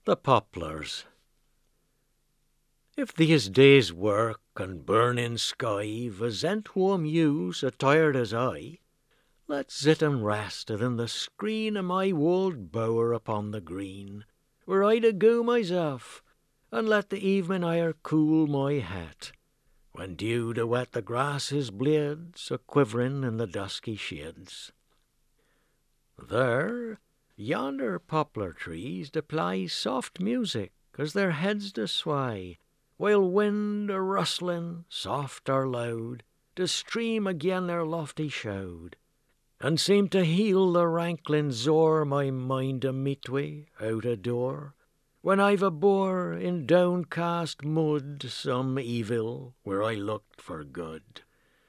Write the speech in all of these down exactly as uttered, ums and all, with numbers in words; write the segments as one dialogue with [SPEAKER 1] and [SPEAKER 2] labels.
[SPEAKER 1] The Poplars. If these days' work and burning sky wasn't home you so tired as I, let's sit and rest within the screen of my old bower upon the green, where I'd a goo myself, and let the evening air cool my hat, when dew to wet the grass's blades a quivering in the dusky shades. There, yonder poplar trees do play soft music as their heads do sway, while wind a rustling, soft or loud, does stream again their lofty shoud, and seem to heal the rankling zore my mind to meet wi' out a door, when I've abore in downcast mud some evil where I looked for good.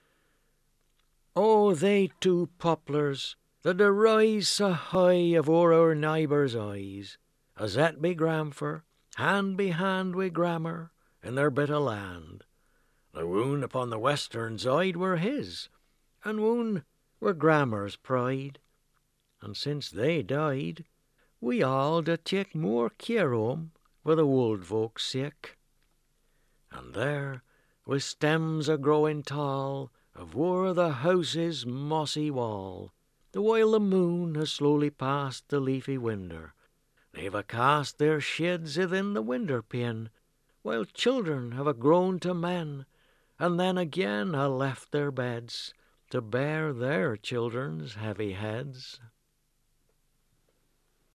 [SPEAKER 1] Oh, they two poplars that do rise so high afore our neighbours' eyes, as that be Gramfer, hand be hand wi' Grammer, in their bit of land. The woon upon the western side were his, and woon were Grammer's pride, and since they died, we all do take more care o' 'em for the old folks' sake. And there, with stems a growing tall, afore the house's mossy wall, the while the moon has slowly passed the leafy winder, they've a cast their sheds within the window pane, while children have a grown to men, and then again ha left their beds to bear their children's heavy heads.